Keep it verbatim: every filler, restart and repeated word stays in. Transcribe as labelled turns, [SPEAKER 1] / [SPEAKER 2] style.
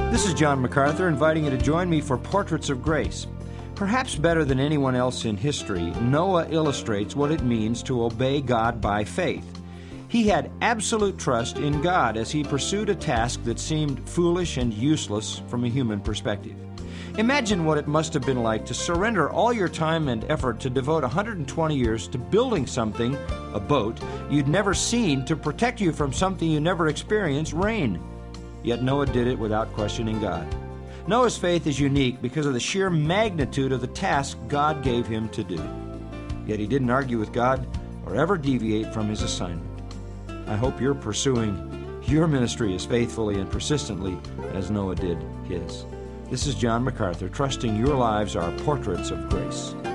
[SPEAKER 1] This is John MacArthur inviting you to join me for Portraits of Grace. Perhaps better than anyone else in history, Noah illustrates what it means to obey God by faith. He had absolute trust in God as he pursued a task that seemed foolish and useless from a human perspective. Imagine what it must have been like to surrender all your time and effort to devote one hundred twenty years to building something, a boat, you'd never seen to protect you from something you never experienced, rain. Yet Noah did it without questioning God. Noah's faith is unique because of the sheer magnitude of the task God gave him to do. Yet he didn't argue with God or ever deviate from his assignment. I hope you're pursuing your ministry as faithfully and persistently as Noah did his. This is John MacArthur, trusting your lives are portraits of grace.